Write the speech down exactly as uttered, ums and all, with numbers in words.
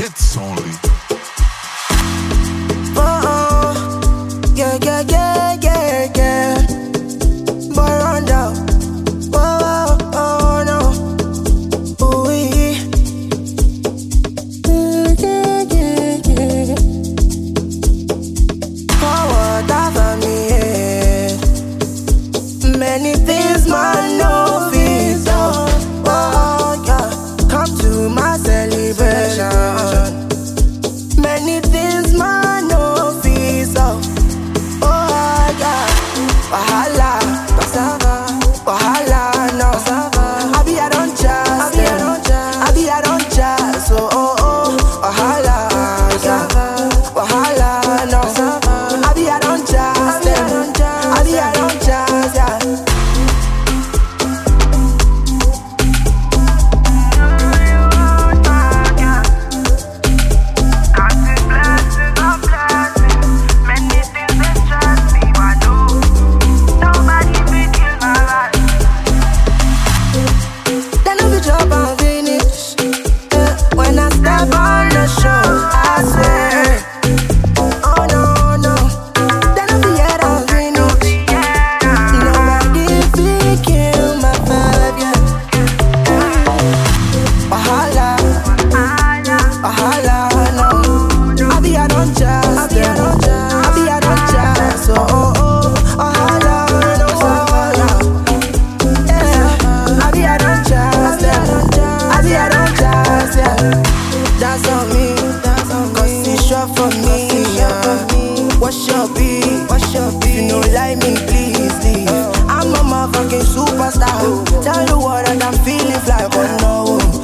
hits only. Oh, yeah, yeah, yeah, yeah, yeah. Boy, run down. Oh, oh, oh, no. Ooh, yeah, yeah, yeah, yeah. Forward over me, yeah. Many things, man, no visa. Oh, yeah. Come to my celebration. Many things, man, no visa. Oh, yeah. Wahala, cassava, wahala, no. I be I don't just, I be I don't just. Oh, oh, oh, wahala, yeah. Wahala, no. I be I don't just, I be I don't just, yeah. Then if you drop and finish, eh, when I step on the show, I swear, oh no, no. Then if you head and finish, nobody fit kill my vibe, yeah. Wahala, wahala, no. I be I don't just, I be I don't just, I be I don't just, oh, oh, oh, wahala, no, yeah. Yeah, I be I don't just, yeah. I be I don't just, yeah. That's on me, cause it's short for me, yeah. What's your beat? What's your beat? If you don't like me, please leave. I'm a motherfucking superstar. Tell the world that I'm feeling fly, but no.